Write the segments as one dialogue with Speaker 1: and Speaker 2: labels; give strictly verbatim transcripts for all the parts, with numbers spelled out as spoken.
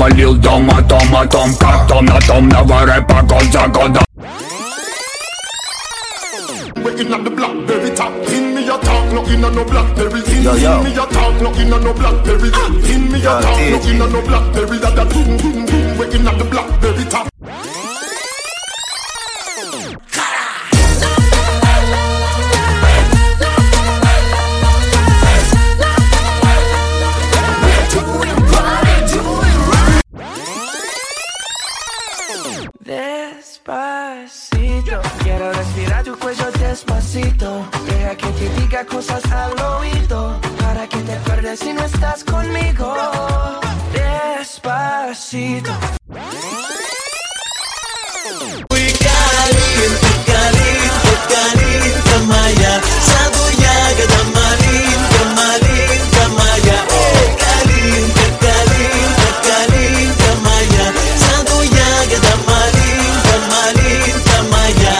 Speaker 1: a lil dom, a tom, a tom, cat tom, a tom, never ever cosa cosa.
Speaker 2: Waking up the blackberry top, in me a talk, no in a no blackberry. In
Speaker 3: Yo, yo.
Speaker 2: me a talk, no in a no blackberry. In me a
Speaker 3: Yo,
Speaker 2: talk, no
Speaker 3: D J.
Speaker 2: in a no blackberry. That that boom boom boom. Waking up the blackberry top.
Speaker 4: Despacito, quiero respirar tu cuello despacito. Deja que te diga cosas al oído, para que te acuerdes si no estás conmigo. Despacito.
Speaker 5: Muy caliente, caliente, caliente, Maya. Sabuyaga da malinka, malinka, Maya. Caliente, caliente, caliente, Maya. Sabuyaga da malinka, malinka, Maya.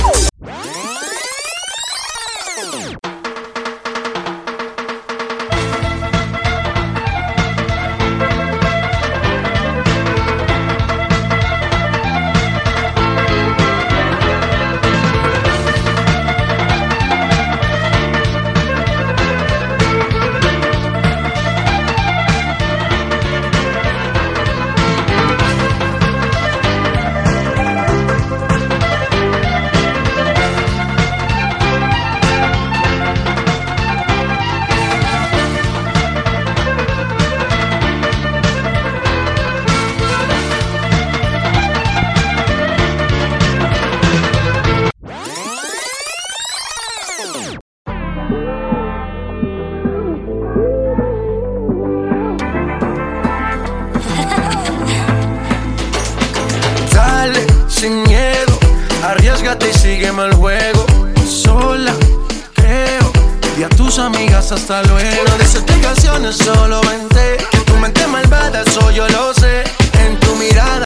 Speaker 4: Dale, sin miedo, arriésgate y sígueme el juego. Sola, creo, y a tus amigas hasta luego. No dices explicaciones, solo vente. Que tu mente malvada, eso yo lo sé. En tu mirada